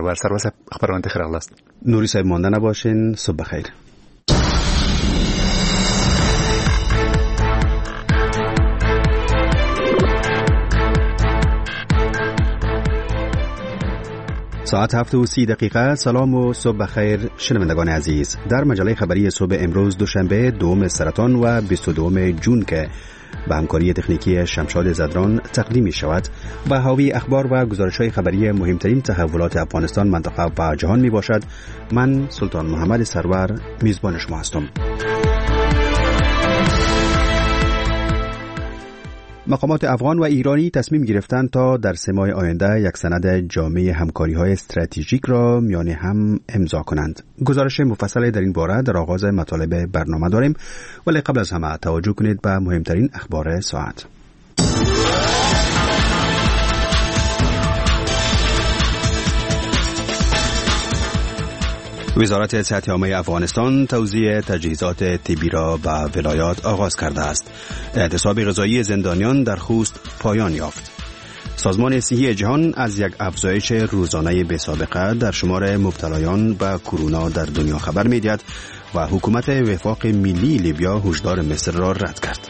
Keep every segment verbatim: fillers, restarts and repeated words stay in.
سرور سرور صاحب خبرونه خیر الله است. نوری صاحب مانده نباشین. صبح بخیر. ساعت هفت و سی دقیقه. سلام و صبح بخیر شنوندگان عزیز. در مجله خبری صبح امروز دوشنبه دوم سرطان و بیست و دوم جون که به همکاری تکنیکی شمشاد زدران تقدیم می شود و حاوی اخبار و گزارش‌های خبری مهمترین تحولات افغانستان، منطقه و جهان می باشد. من سلطان محمد سرور میزبان شما هستم. مقامات افغان و ایرانی تصمیم گرفتند تا در سه ماه آینده یک سند جامع همکاری‌های استراتژیک را میان هم امضا کنند. گزارش مفصل در این باره در آغاز مطالب برنامه داریم، ولی قبل از همه توجه کنید به مهمترین اخبار ساعت. وزارت صحت عامه افغانستان توزیع تجهیزات طبی را به ولایات آغاز کرده است. اعتصاب غذایی زندانیان در خوست پایان یافت. سازمان صحی جهان از یک افزایش روزانه بی‌سابقه در شمار مبتلایان به کرونا در دنیا خبر می‌دهد و حکومت وفاق ملی لیبیا هشدار مصر را رد کرد.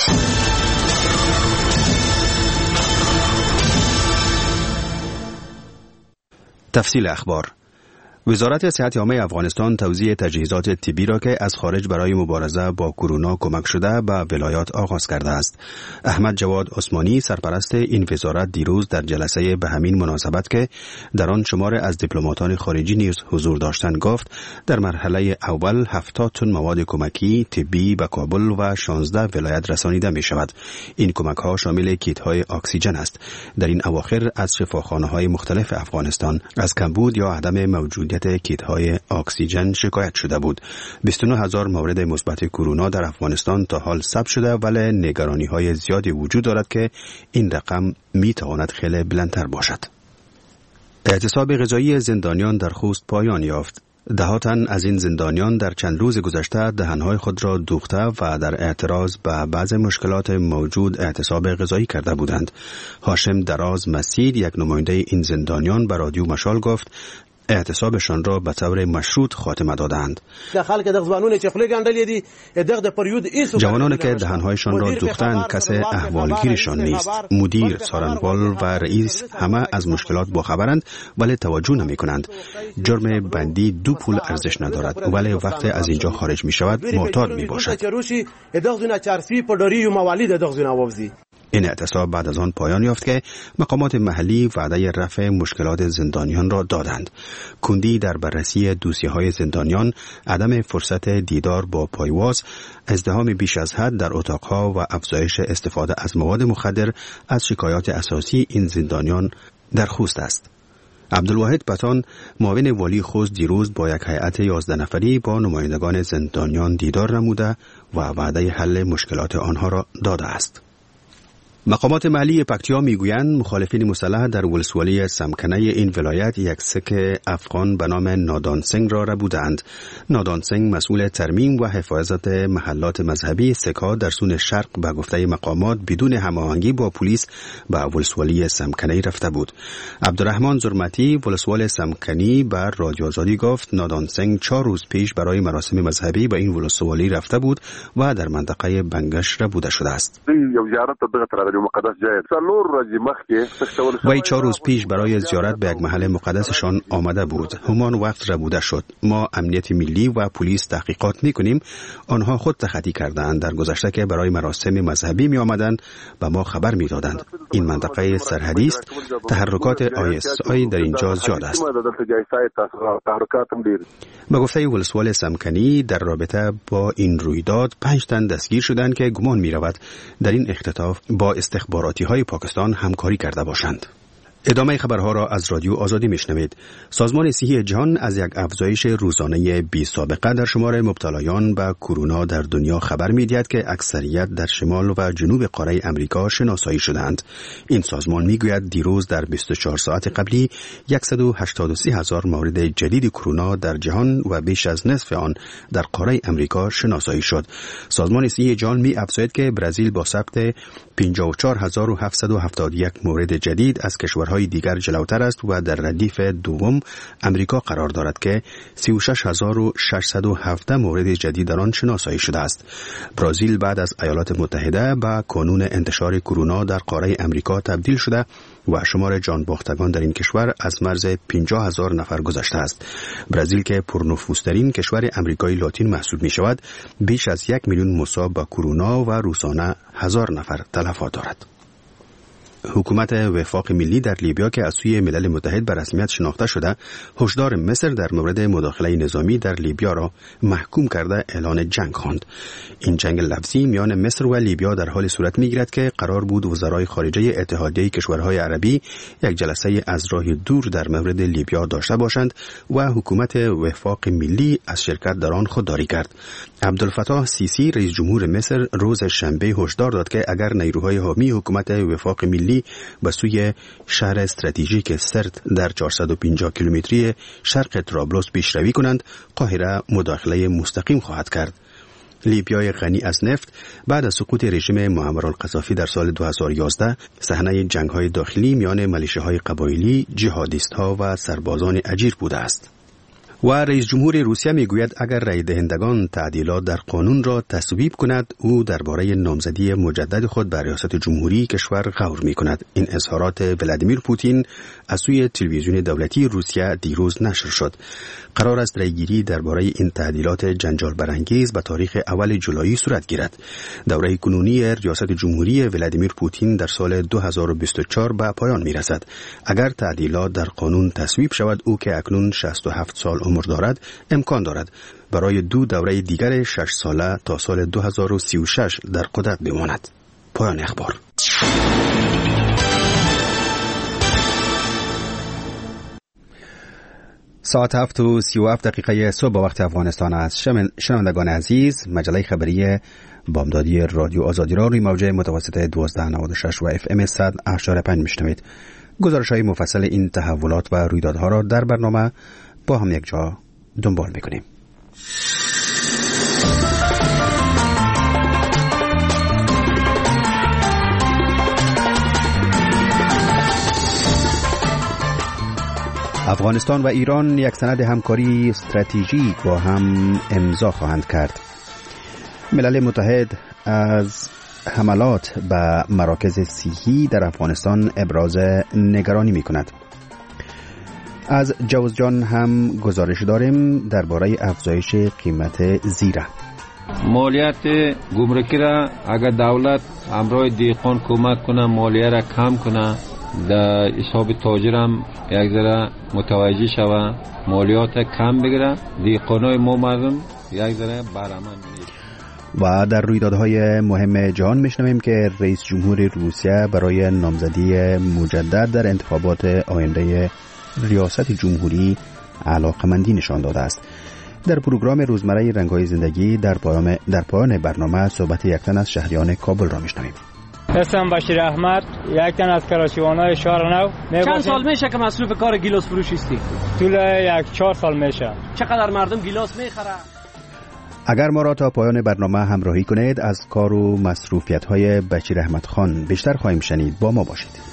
تفصیل اخبار. وزارت صحت عامه افغانستان توزیع تجهیزات طبی را که از خارج برای مبارزه با کرونا کمک شده به ولایات آغاز کرده است. احمد جواد عثمانی سرپرست این وزارت دیروز در جلسه به همین مناسبت که در آن شمار از دیپلماتان خارجی نیز حضور داشتند گفت در مرحله اول هفتاد تن مواد کمکی طبی به کابل و شانزده ولایت رسانیده می شود. این کمک ها شامل کیت های اکسیژن است. در این اواخر از شفاخانه های مختلف افغانستان از کمبود یا عدم موجودیت کیت های اکسیژن شکایت شده بود. بیست و نه هزار مورد مثبت کرونا در افغانستان تا حال ثبت شده، ولی نگرانی های زیادی وجود دارد که این رقم می تواند خیلی بلندتر باشد. اعتصاب غذایی زندانیان در خوست پایان یافت. ده تن از این زندانیان در چند روز گذشته دهنهای خود را دوخته و در اعتراض به بعض مشکلات موجود اعتصاب غذایی کرده بودند. هاشم دراز مسید، یک نماینده این زندانیان، به رادیو مشال گفت اعتصابشان را به طور مشروط خاتمه دادند. جوانانی که دهنهایشان را دوختند کسی احوالگیرشان نیست. مدیر، سارنوال و رئیس همه از مشکلات باخبرند ولی توجه نمی کنند. جرم بندی دو پول ارزش ندارد، ولی وقتی از اینجا خارج می شود معتاد می باشد. این اعتصاب بعد از آن پایان یافت که مقامات محلی وعده رفع مشکلات زندانیان را دادند. کندی در بررسی دوسیه‌های زندانیان، عدم فرصت دیدار با پایواز، ازدحام بیش از حد در اتاقها و افزایش استفاده از مواد مخدر از شکایات اساسی این زندانیان در خوست است. عبدالواحد پتان، معاون والی خوست، دیروز با یک هیئت یازده نفری با نمایندگان زندانیان دیدار نموده و وعده حل مشکلات آنها را داده است. مقامات محلی پکتیا میگویند مخالفین مسلح در ولسوالی سمکنه این ولایت یک سک افغان به نام نادان سنگ را ربودند. نادان سنگ مسئول ترمیم و حفاظت محلات مذهبی سک‌ها در سون شرق به گفته مقامات بدون هماهنگی با پلیس به ولسوالی سمکنه رفته بود. عبدالرحمن زرمتی، ولسوال سمکنی، بر رادیو آزادی گفت نادان سنگ چهار روز پیش برای مراسم مذهبی به این ولسوالی رفته بود و در منطقه بنگش ربوده شده است. وی چهار روز پیش برای زیارت به یک محل مقدسشان آمده بود. همان وقت ربوده شد. ما امنیت ملی و پلیس تحقیقات میکنیم. آنها خود تخطی کردند. در گذشته که برای مراسم مذهبی می آمدند به ما خبر می دادند. این منطقه سرحدی است. تحرکات آی اس آی در اینجا زیاد است. به گفته ولسوال سمکنی در رابطه با این رویداد پنج تن دستگیر شدند که گمان می رود در این اختطاف با استخباراتی های پاکستان همکاری کرده باشند. ادامه خبرها را از رادیو آزادی میشنوید. سازمان صحی جهان از یک افزایش روزانه بی سابقه در شمار مبتلایان به کرونا در دنیا خبر می‌دهد که اکثریت در شمال و جنوب قاره امریکا شناسایی شدند. این سازمان میگوید دیروز در بیست و چهار ساعت قبلی صد و هشتاد و سه هزار مورد جدید کرونا در جهان و بیش از نصف آن در قاره امریکا شناسایی شد. سازمان صحی جهان می‌افزاید که برزیل با ثبت پنجاه و چهار هزار و هفتصد و هفتاد و یک مورد جدید از کشور کشورهای دیگر جلوتر است و در ردیف دوم امریکا قرار دارد که سی و شش هزار و ششصد و هفده مورد جدید در آن شناسایی شده است. برزیل بعد از ایالات متحده به کانون انتشار کرونا در قاره امریکا تبدیل شده و شمار جان باختگان در این کشور از مرز پنجاه هزار نفر گذشته است. برزیل که پرنفوذترین کشور امریکای لاتین محسوب می شود، بیش از یک میلیون مصاب با کرونا و روزانه هزار نفر تلفات دارد. حکومت وفاق ملی در لیبیا که از سوی ملل متحد به رسمیت شناخته شده، هشدار مصر در مورد مداخله نظامی در لیبیا را محکوم کرده اعلان جنگ خواند. این جنگ لفظی میان مصر و لیبیا در حال صورت میگیرد که قرار بود وزرای خارجه اتحادیه کشورهای عربی یک جلسه از راه دور در مورد لیبیا داشته باشند و حکومت وفاق ملی از شرکت در آن خودداری کرد. عبدالفتاح سیسی رئیس جمهور مصر روز شنبه هشدار داد که اگر نیروهای حامی حکومت وفاق ملی به سوی شهر استراتژیک سرت در چهارصد و پنجاه کیلومتری شرق طرابلس پیشروی کنند، قاهره مداخله مستقیم خواهد کرد. لیبیای غنی از نفت بعد از سقوط رژیم معمر القذافی در سال دو هزار و یازده صحنه جنگ‌های داخلی میان ملیشه‌های قبایلی، جهادیست‌ها و سربازان اجیر بوده است. و رئیس جمهور روسیه میگوید اگر رای دهندگان تعدیلات در قانون را تصویب کند، او درباره نامزدی مجدد خود بر ریاست جمهوری کشور غور میکند. این اظهارات ولادیمیر پوتین از سوی تلویزیون دولتی روسیه دیروز نشر شد. قرار است رایگیری درباره این تعدیلات جنجال برانگیز به تاریخ اول جولای صورت گیرد. دوره کنونی ریاست جمهوری ولادیمیر پوتین در سال دو هزار و بیست و چهار به پایان میرسد. اگر تعدیلات در قانون تصویب شود، او که اکنون شصت و هفت سال عمر دارد امکان دارد برای دو دوره دیگر شش ساله تا سال دو هزار و سی و شش در قدرت بماند. پایان اخبار. ساعت هفت و سی و هفت دقیقه صبح با وقت افغانستان است. شنوندگان عزیز، مجله خبری بامدادی رادیو آزادی را روی موج متوسط دوازده نود و شش و اف ام صد و هشتاد و پنج میشنوید. گزارش‌های مفصل این تحولات و رویدادها را در برنامه با هم یک جا دنبال میکنیم. افغانستان و ایران یک سند همکاری استراتژیک با هم امضا خواهند کرد. ملل متحد از حملات به مراکز صحی در افغانستان ابراز نگرانی میکند. از جوزجان هم گزارش داریم درباره افزایش قیمت زیره. مالیات گمرکی را اگر دولت همراه دیقان کمک کنه، مالیه را کم کنه، در حساب تاجرم یک ذره متوجه شوه، مالیات کم بگیره، دیقانای ما مردم یک ذره برامن نیست. و در رویدادهای مهم جهان میشنویم که رئیس جمهور روسیه برای نامزدی مجدد در انتخابات آینده ریاست جمهوری علاقمندی نشان داده است. در پروگرام روزمره رنگ‌های زندگی در پایان در پایان برنامه صحبت یک تن از شهریان کابل را میشنویم. اسم بشیر احمد، یک تن از کلاشیوانای شهر نو. چند سال میشه که مصروف کار گیلاس فروشی هستی؟ طول یک چهار سال میشه. چقدر مردم گیلاس میخره؟ اگر ما را تا پایان برنامه همراهی کنید، از کار و مصروفیت‌های بشیر احمد خان بیشتر خواهیم شنید. با ما باشید.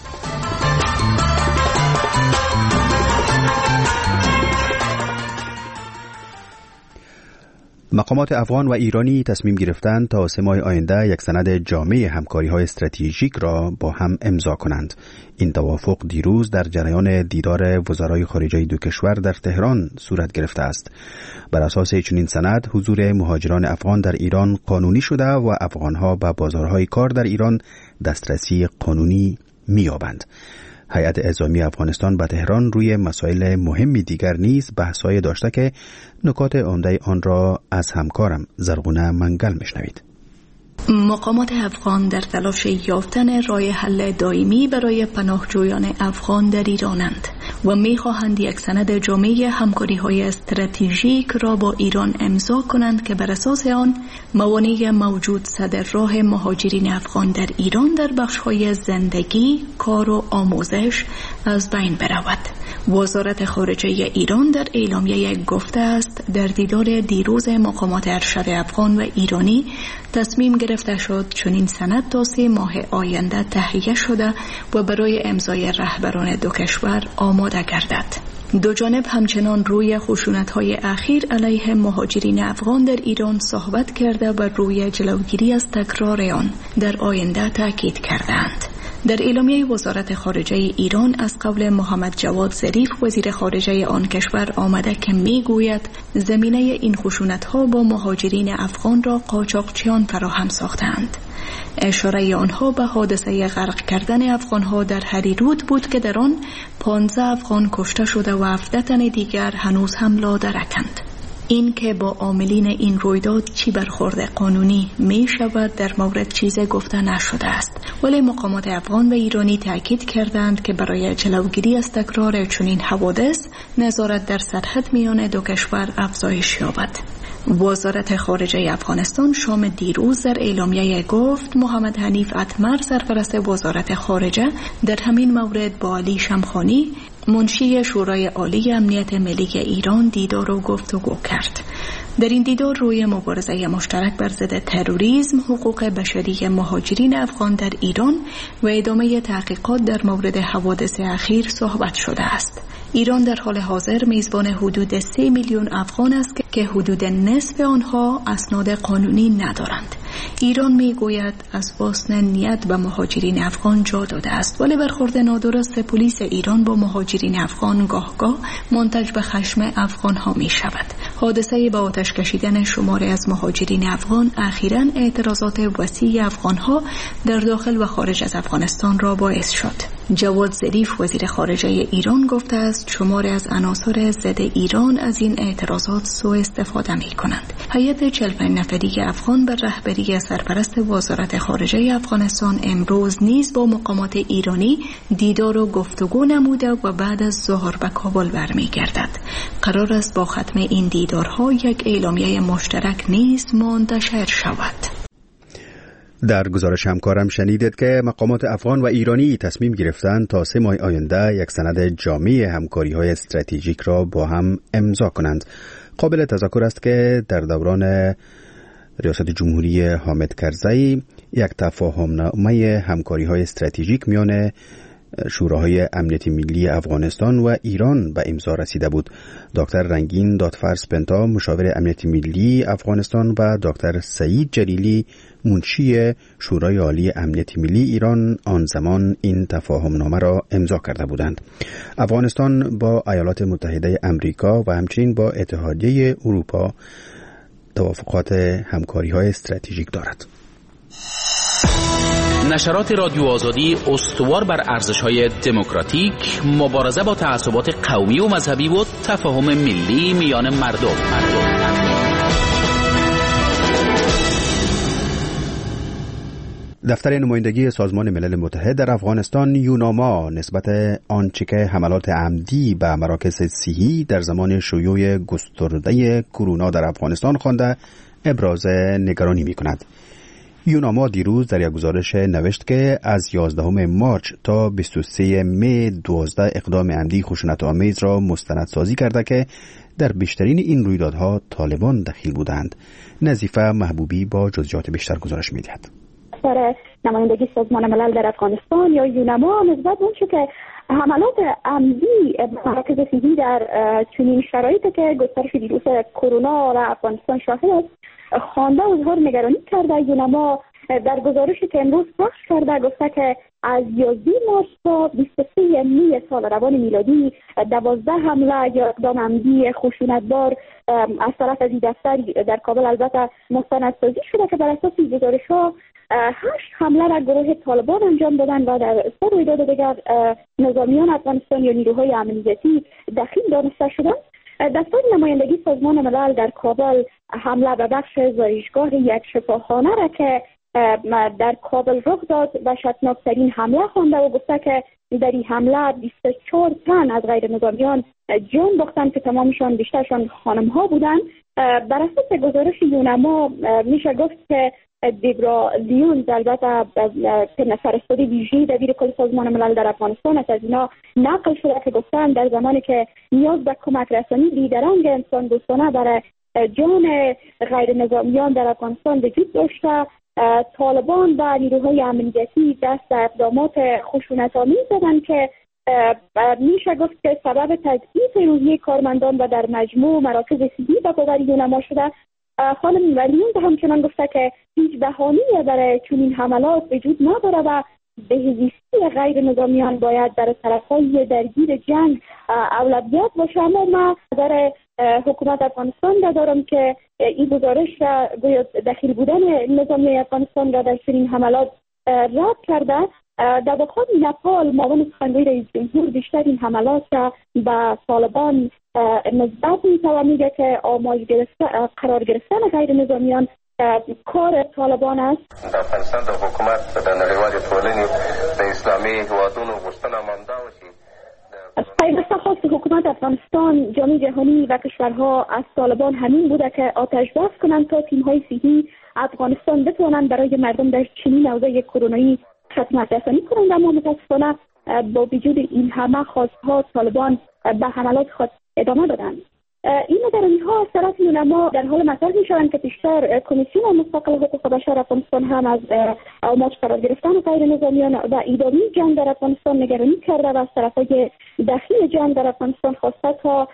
مقامات افغان و ایرانی تصمیم گرفتند تا سه ماه آینده یک سند جامع همکاری‌های استراتژیک را با هم امضا کنند. این توافق دیروز در جریان دیدار وزرای خارجه دو کشور در تهران صورت گرفته است. بر اساس چنین سند، حضور مهاجران افغان در ایران قانونی شده و افغان‌ها به بازارهای کار در ایران دسترسی قانونی می‌یابند. هیئت اعزامی افغانستان به تهران روی مسائل مهمی دیگر نیز بحث‌های داشته که نکات عمده آن را از همکارم زرغونه منگل میشنوید. مقامات افغان در تلاش یافتن راه حل دائمی برای پناهجویان افغان در ایرانند و می‌خواهند یک سند جامع همکاری‌های استراتژیک را با ایران امضا کنند که بر اساس آن موانع موجود صدر راه مهاجرین افغان در ایران در بخش‌های زندگی، کار و آموزش از بین برود وزارت خارجه ایران در اعلامیه گفته است در دیدار دیروز مقامات ارشد افغان و ایرانی تصمیم گرفته شد چنین سند تا سه ماه آینده تهیه شده و برای امضای رهبران دو کشور آماده گردد. دو جانب همچنان روی خشونت‌های اخیر علیه مهاجرین افغان در ایران صحبت کرده و روی جلوگیری از تکرار آن در آینده تاکید کردند. در اعلامیه وزارت خارجه ایران از قول محمد جواد ظریف وزیر خارجه آن کشور آمده که میگوید زمینه این خشونت‌ها با مهاجرین افغان را قاچاقچیان فراهم ساختند. اشاره آنها به حادثه غرق کردن افغانها در هریرود بود که در آن پانزده افغان کشته شده و هفده تن دیگر هنوز هم لادرکند. این که با عاملین این رویداد چی برخورد قانونی می شود در مورد چیز گفته نشده است، ولی مقامات افغان و ایرانی تاکید کردند که برای جلوگیری از تکرار چنین حوادث نظارت در سرحد میان دو کشور افزایش یابد. وزارت خارجه افغانستان شام دیروز در اعلامیه گفت محمد حنیف اتمر سرپرست وزارت خارجه در همین مورد با علی شمخانی منشی شورای عالی امنیت ملی ایران دیدار و گفتگو کرد. در این دیدار روی مبارزه مشترک بر ضد تروریسم، حقوق بشری مهاجرین افغان در ایران و ادامه تحقیقات در مورد حوادث اخیر صحبت شده است. ایران در حال حاضر میزبان حدود سه میلیون افغان است که حدود نصف آنها اسناد قانونی ندارند. ایران میگوید از حسن نیت به مهاجرین افغان جا داده است، ولی برخورد نادرست پلیس ایران با مهاجرین افغان گاهگاه منتج به خشم افغان ها می شود. حادثه با آتش کشیدن شماری از مهاجرین افغان اخیراً اعتراضات وسیع افغان ها در داخل و خارج از افغانستان را باعث شد. جواد ظریف وزیر خارجه ایران گفته است شماری از عناصر ضد ایران از این اعتراضات سوء استفاده می کنند. هیئت چهل و پنج نفری افغان بر رهبری سرپرست وزارت خارجه افغانستان امروز نیز با مقامات ایرانی دیدار و گفتگو نموده و بعد از ظهر به کابل برمیگردد. قرار است با ختم این دیدارها یک اعلامیه مشترک نیز منتشر شود. در گزارش همکارم شنیدید که مقامات افغان و ایرانی تصمیم گرفتند تا سه ماه آینده یک سند جامع همکاری‌های استراتژیک را با هم امضا کنند. قابل تذکر است که در دوران ریاست جمهوری حامد کرزی یک تفاهمنامه همکاری‌های استراتژیک میان شوراهای امنیتی ملی افغانستان و ایران به امضا رسیده بود. دکتر رنگین دادفرس پنتا مشاور امنیتی ملی افغانستان و دکتر سعید جلیلی منشی شورای عالی امنیتی ملی ایران آن زمان این تفاهمنامه را امضا کرده بودند. افغانستان با ایالات متحده آمریکا و همچنین با اتحادیه اروپا توافقات همکاری‌های استراتژیک دارد. نشرات رادیو آزادی استوار بر ارزش‌های دموکراتیک، مبارزه با تعصبات قومی و مذهبی و تفاهم ملی میان مردم. مردم. دفتر نمایندگی سازمان ملل متحد در افغانستان یوناما نسبت آنچه که حملات عمدی به مراکز صحی در زمان شیوع گسترده کرونا در افغانستان خوانده ابراز نگرانی می‌کند. یوناما دیروز در یک گزارش نوشت که از یازدهم مارچ تا بیست و سوم می دوازده اقدام عمدی خشونت‌آمیز را مستندسازی کرده که در بیشترین این رویدادها طالبان دخیل بودند. نظیفه محبوبی با جزئیات بیشتر گزارش می‌دهد. دفتر نمایندگی سازمان ملل در افغانستان یا یوناما نسبت به اونچه که حملات عمدی به مراکز صحی در چنین شرایطی که گسترش ویروس کرونا در افغانستان شاهد است خوانده و اظهار نگرانی کرده. یوناما در گزارشی که امروز پخش کرده گفته که از یازده مارس تا بیست و سوم می سال روان میلادی دوازده حمله یا اقدام عمدی خشونتبار از طرف از این دفتر در کابل البته مستندسازی شده که بر اساس این گزارش‌ها هشت حمله را گروه طالبان انجام دادن و در سه رویداد دیگر نظامیان افغانستان یا نیروهای امنیتی دخیل دانسته شدند. دفتر نمایندگی سازمان ملل در کابل حمله به بخش زایشگاه یک شفاخانه را که در کابل رخ داد وحشتناکترین حمله خوانده و گفته که در این حمله بیست و چهار تن از غیر نظامیان جان باختند که تمامشان بیشترشان خانم ها بودند. بر اساس گزارش یوناما میشه گفت که دیبرا لیونز البته که فرستاده ویژه دبیر کل سازمان ملل در افغانستان است، از اینا نقل شده که گفتن در زمانی که نیاز به کمک رسانی بیدرنگ انسان دوستانه برای جان غیر نظامیان در افغانستان وجود داشته، طالبان و نیروهای امنیتی دست به اقدامات خشونت‌آمیز زدند که میشه گفت که سبب تضعیف روحیه کارمندان و در مجموع مراکز صحی به باور یونما شده. خانم ولیون همچنان گفته که هیچ بهانه‌ای برای چنین حملات وجود نداره و بهزیستی غیر نظامیان باید در طرف‌های درگیر جنگ اولویت باشه. اما من در حکومت افغانستان را دارم که این گزارش را گویا دخیل بودن نظامی افغانستان را در چنین حملات رد کرده. در واقع نپال معاون سخنگوی رئیس جمهور بیشتر این حملات را به طالبان نسبت می‌ده و میگه که آماج گرفتن قرار گرفتن غیر نظامیان کار طالبان است. در افغانستان د حکومت د نړیوالې ټولنې د اسلامي هیوادونو غوښتنه همدا وه چې پیوسته خواست حکومت افغانستان، جامعه جهانی و کشورها از طالبان همین بوده که آتش بس کنند تا تیم‌های صحی افغانستان بتوانند برای مردم در چنین اوضاع کرونایی خدمت رسانی کنند. اما متاسفانه با وجود این همه خواست‌ها طالبان به حملات خود ادامه دادند. این نگرانی ها از طرف یونما در حال مطرح می‌شوند که پیشتر کمیسیون مستقل حقوق بشر افغانستان هم از آماج قرار گرفتن غیر نظامیان و ادامه جنگ در افغانستان نگرانی کرده و از طرف‌های داخل جنگ در افغانستان خواسته تا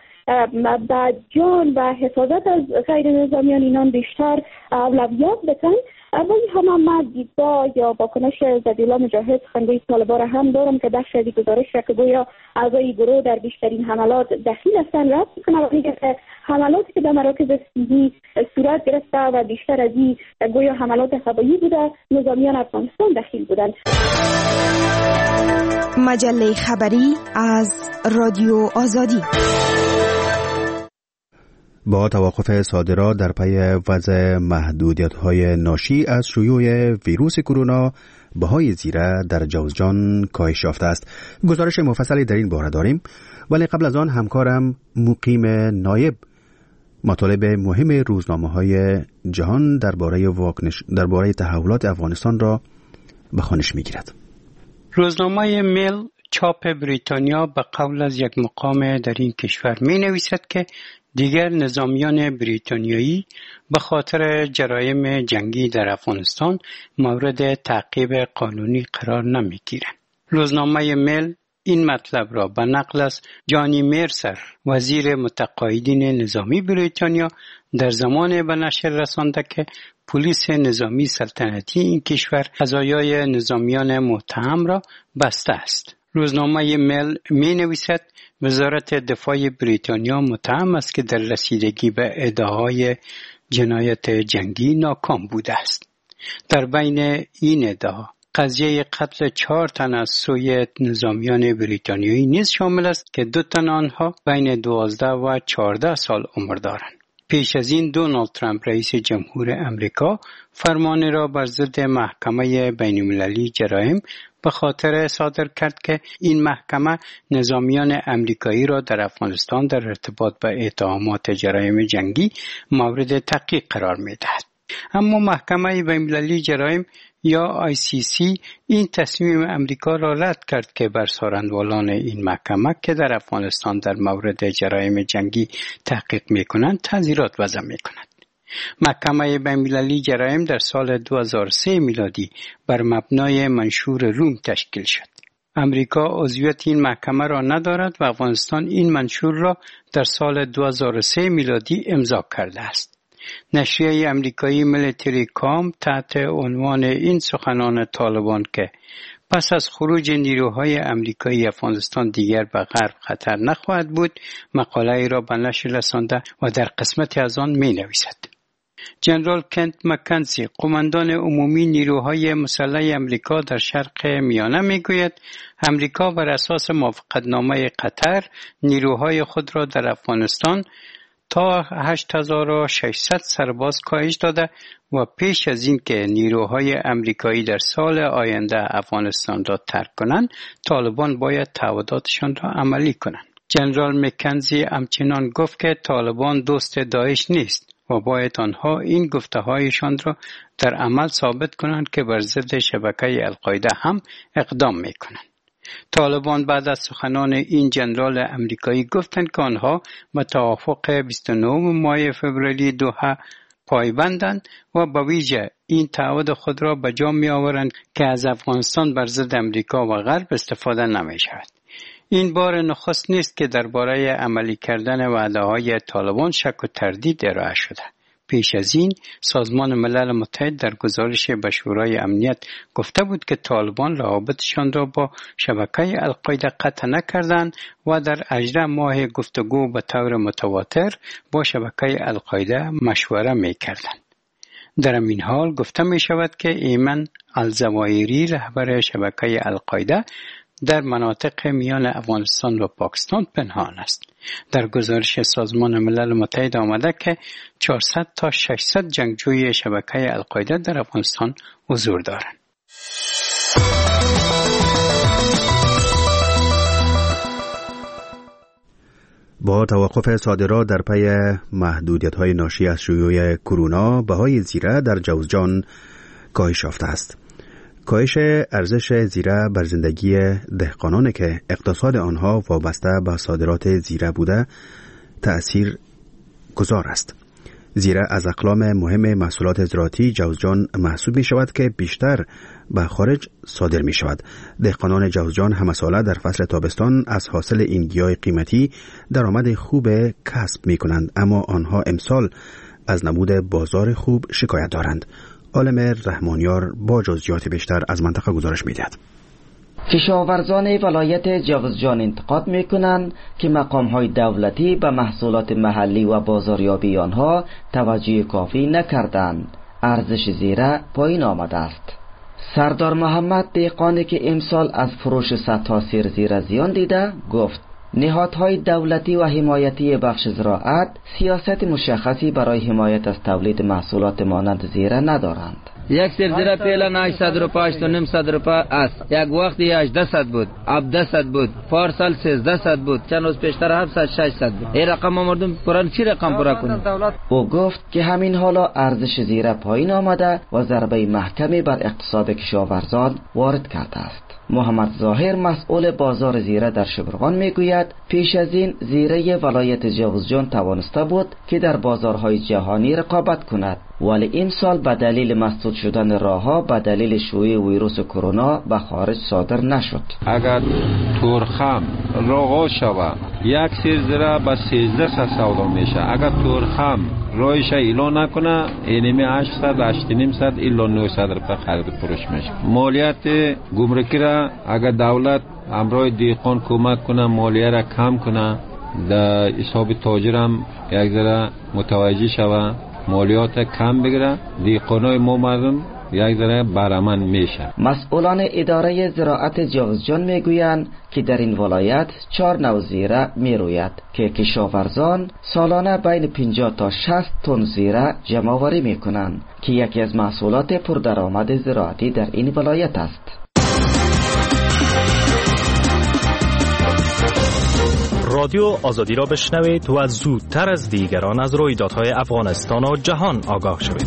به جان و حفاظت از غیر نظامیان اینان بیشتر اولویت بدن. اما این هم من دیدگاه یا واکنش زبیلا مجاهد سخنگوی طالبان را هم دارم که بخش از گزارش را که گویا اعضای گروه در بیشترین حملات دخیل هستند رد می‌کنه و میگه که حملاتی که به مراکز صحی صورت گرفته و بیشتر از این گویا حملات هوایی بوده نظامیان افغانستان دخیل بودند. مجله خبری از رادیو آزادی. با توقف صادرات در پی وضع محدودیت‌های ناشی از شیوع ویروس کرونا، بهای زیره در جوزجان کاهش یافته است. گزارش مفصلی در این باره داریم، ولی قبل از آن همکارم مقیم نایب مطالب مهم روزنامه‌های جهان درباره واکنش درباره تحولات افغانستان را به خوانش می‌گیرد. روزنامه میل چاپ بریتانیا به قول از یک مقام در این کشور می‌نویسد که دیگر نظامیان بریتانیایی به خاطر جرایم جنگی در افغانستان مورد تعقیب قانونی قرار نمی‌گیرند. روزنامه میل این مطلب را به نقل از جانی مرسر، وزیر متقاعدین نظامی بریتانیا، در زمان به نشر رسانده که پلیس نظامی سلطنتی این کشور قضایای نظامیان متهم را بسته است. روزنامه میل می نویسد وزارت دفاع بریتانیا متهم است که در رسیدگی به ادعاهای جنایت جنگی ناکام بوده است. در بین این ادعا قضیه قتل چهار تن از سوی نظامیان بریتانیایی نیز شامل است که دو تن آنها بین دوازده و چهارده سال عمر دارند. پیش از این دونالد ترامپ رئیس جمهور امریکا فرمانی را بر ضد محکمه بین‌المللی جرایم به خاطر صادر کرد که این محکمه نظامیان امریکایی را در افغانستان در ارتباط به اتهامات جرایم جنگی مورد تحقیق قرار می‌دهد. اما محکمه بین‌المللی جرایم یا آی سی سی این تصمیم امریکا را رد کرد که بر سارندوالان این محکمه که در افغانستان در مورد جرایم جنگی تحقیق می‌کنند تعزیرات وضع می‌کند. محکمه بین‌المللی جرایم در سال دو هزار و سه میلادی بر مبنای منشور روم تشکیل شد. امریکا عضویت این محکمه را ندارد و افغانستان این منشور را در سال دو هزار و سه میلادی امضا کرده است. نشریه امریکایی میلیتری کام تحت عنوان این سخنان طالبان که پس از خروج نیروهای امریکایی افغانستان دیگر به غرب خطر نخواهد بود مقاله را به نشر رسانده و در قسمتی از آن می نویسد. جنرال کنت مکنزی قماندان عمومی نیروهای مسلح امریکا در شرق میانه میگوید امریکا بر اساس موافقتنامه قطر نیروهای خود را در افغانستان تا هشت هزار و ششصد سرباز کاهش داده و پیش از این که نیروهای امریکایی در سال آینده افغانستان را ترک کنند طالبان باید تعهداتشان را عملی کنند. جنرال مکنزی همچنان گفت که طالبان دوست داعش نیست و و باید آنها این گفته‌هایشان را در عمل ثابت کنند که بر ضد شبکه القاعده هم اقدام می‌کنند. طالبان بعد از سخنان این جنرال امریکایی گفتند که آنها به توافق بیست و نه ماه فوریه دوحه پایبندند و به ویژه این تعهد خود را به جا می‌آورند که از افغانستان بر ضد امریکا و غرب استفاده نمی‌شود. این بار نخست نیست که درباره عملی کردن وعده‌های طالبان شک و تردید ارائه شده. پیش از این سازمان ملل متحد در گزارش به شورای امنیت گفته بود که طالبان روابطشان را با شبکه القاعده قطع نکردند و در هجده ماه گفتگو به طور متواتر با شبکه القاعده مشوره می‌کردند. در این حال گفته می شود که ایمن الزوایری رهبر شبکه القاعده در مناطق میان افغانستان و پاکستان پنهان است. در گزارش سازمان ملل متحد آمده که چهارصد تا ششصد جنگجوی شبکه القاعده در افغانستان حضور دارند. با توقف صادرات در پی محدودیت‌های ناشی از شیوع کرونا، بهای زیره در جوزجان کاهش یافته است. کاهش ارزش زیره بر زندگی دهقانان که اقتصاد آنها وابسته به صادرات زیره بوده تأثیر گذار است. زیره از اقلام مهم محصولات زراعتی جوزجان محسوب می شود که بیشتر به خارج صادر می شود. دهقانان جوزجان همه ساله در فصل تابستان از حاصل این گیاه قیمتی درآمد خوب کسب می کنند، اما آنها امسال از نبود بازار خوب شکایت دارند. عالم رحمانیار با جزئیات بیشتر از منطقه گزارش می‌دهد. کشاورزان ولایت جوزجان انتقاد می‌کنند که مقام‌های دولتی به محصولات محلی و بازاریابی آنها توجه کافی نکردند. ارزش زیره پایین آمده است. سردار محمد دهقانی که امسال از فروش صد تا سیر زیره زیان دیده گفت نهادهای دولتی و حمایتی بخش زراعت سیاست مشخصی برای حمایت از تولید محصولات مانند زیره ندارند. یک سیر زیره فعلا هشتصد روپیه هشت و نیم صد روپیه است. یک وقتی هجده بود، هفده صد بود، پارسال سیزده صد بود، چند روز پیشتر هفتصد ششصد بود. این رقم مردم پران چی رقم پورا کنیم؟ او گفت که همین حالا ارزش زیره پایین آمده و ضربه محکمی بر اقتصاد کشاورزان وارد کرده است. محمد ظاهر مسئول بازار زیره در شبرغان میگوید پیش از این زیره ولایت جوزجان توانسته بود که در بازارهای جهانی رقابت کند، ولی این سال به دلیل مسدود شدن راهها به دلیل شیوع ویروس کرونا به خارج صادر نشد. اگر تورخم رها شود یک سیر زیره به سیزده صد سودا میشه. اگر تورخم رایش اعلان نکنه اینمی هشتصد هشت و نیم صد الا نهصد روپیه خرید فروش میشه. مالیات گمرکی را اگر دولت همراه دیقان کمک کنه مالیه را کم کنه، در حساب تاجر هم یک ذره متوجه شوه مالیات کم بگیره، دیقانای ما مردم یک ذره برامن میشه. مسئولان اداره زراعت جوزجان میگویند که در این ولایت چهار نوع زیره میروید که کشاورزان سالانه بین پنجاه تا شصت تن زیره جمع آوری میکنند که یکی از محصولات پردرآمد زراعتی در این ولایت است. رادیو آزادی را بشنوید و زودتر از دیگران از رویدادهای افغانستان و جهان آگاه شوید.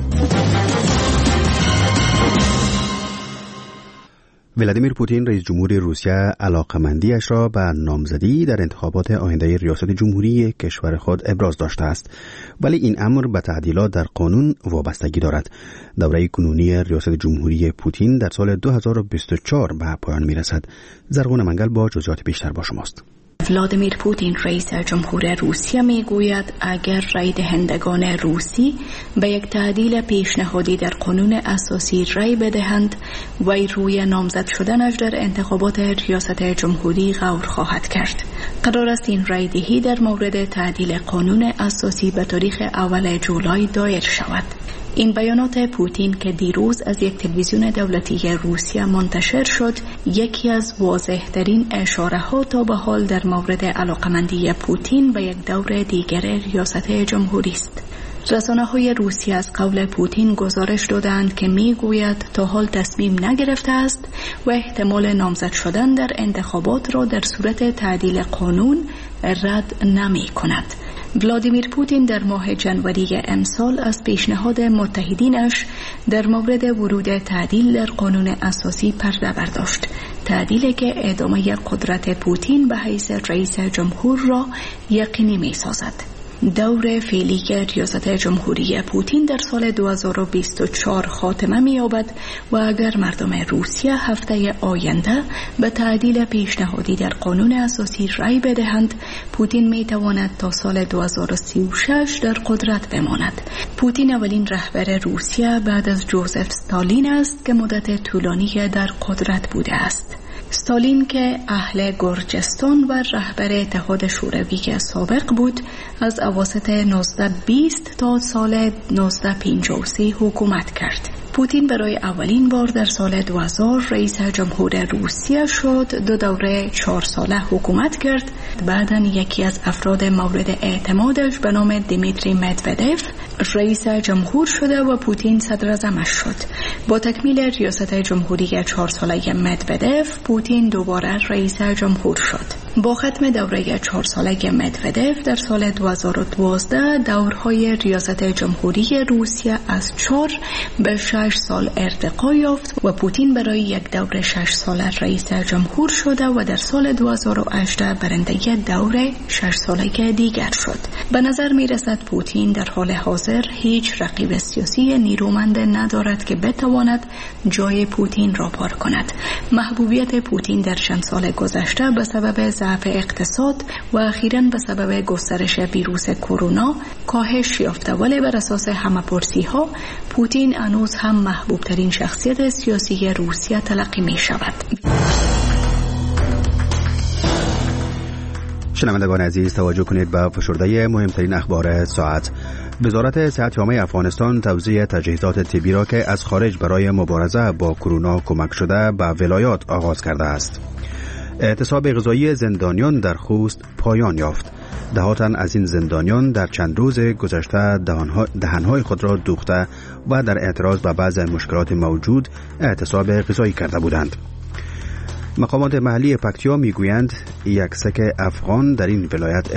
ولادیمیر پوتین رئیس جمهور روسیه علاقمندیش را به نامزدی در انتخابات آینده ریاست جمهوری کشور خود ابراز داشته است، ولی این امر به تعدیلات در قانون وابستگی دارد. دوره کنونی ریاست جمهوری پوتین در سال دو هزار و بیست و چهار به پایان میرسد. زرغون منگل با جزئیات بیشتر با شماست. ولادیمیر پوتین رئیس جمهور روسیه میگوید اگر رای دهندگان روسی به یک تعدیل پیشنهادی در قانون اساسی رای بدهند وی روی نامزد شدنش در انتخابات ریاست جمهوری غور خواهد کرد. قرار است این رای دهی در مورد تعدیل قانون اساسی به تاریخ اول جولای دایر شود. این بیانات پوتین که دیروز از یک تلویزیون دولتی روسیه منتشر شد، یکی از واضح‌ترین اشاره‌ها تا به حال در مورد علاقمندی پوتین به یک دور دیگر ریاست جمهوری است. رسانه‌های روسیه از قول پوتین گزارش دادند که می‌گوید تا حال تصمیم نگرفته است و احتمال نامزد شدن در انتخابات را در صورت تعدیل قانون رد نمی‌کند. ولادیمیر پوتین در ماه ژانویه امسال از پیشنهاد متحدینش در مورد ورود تعدیل در قانون اساسی پرده برداشت. تعدیلی که ادامه قدرت پوتین به حیث رئیس جمهور را یقینی می سازد. دور فعلی ریاست جمهوری پوتین در سال دو هزار و بیست و چهار خاتمه می‌یابد و اگر مردم روسیه هفته آینده به تعدیل پیشنهادی در قانون اساسی رأی بدهند، پوتین می‌تواند تا سال دو هزار و سی و شش در قدرت بماند. پوتین اولین رهبر روسیه بعد از جوزف استالین است که مدت طولانی در قدرت بوده است. استالین که اهل گرجستان و رهبر اتحاد شوروی سابق بود، از اواسط نوزده بیست تا سال نوزده پنجاه و سه حکومت کرد. پوتین برای اولین بار در سال دو هزار رئیس جمهور روسیه شد. دو دوره چهار ساله حکومت کرد. بعداً یکی از افراد مورد اعتمادش به نام دیمیتری مدودف رئیس جمهور شده و پوتین صدر اعظمش شد. با تکمیل ریاست جمهوری چهار ساله مدودف، پوتین دوباره رئیس جمهور شد. با ختم دوره چهار ساله مدودف در سال دو هزار و دوازده دورهای ریاست جمهوری روسیه از چهار به شش سال ارتقا یافت و پوتین برای یک دور شش ساله رئیس جمهور شده و در سال دو هزار و هجده برنده دور شش ساله دیگر شد. به نظر می رسد پوتین در حال حاضر هیچ رقیب سیاسی نیرومند ندارد که بتواند جای پوتین را پر کند. محبوبیت پوتین در چند سال گذشته به سبب ضعف اقتصاد و اخیراً به سبب گسترش ویروس کرونا کاهش یافته، ولی بر اساس همه‌پرسی ها پوتین هنوز هم محبوب ترین شخصیت سیاسی روسیه تلقی می شود. شنوندگان عزیز، توجه کنید به فشرده مهمترین اخبار ساعت. وزارت صحت عامه افغانستان توزیع تجهیزات طبی را که از خارج برای مبارزه با کرونا کمک شده به ولایات آغاز کرده است. اعتصاب غذایی زندانیان در خوست پایان یافت. دهاتن از این زندانیان در چند روز گذشته دهنهای خود را دوخته و در اعتراض به بعض مشکلات موجود اعتصاب غذایی کرده بودند. مقامات محلی پکتیا میگویند یک سک افغان در این ولایت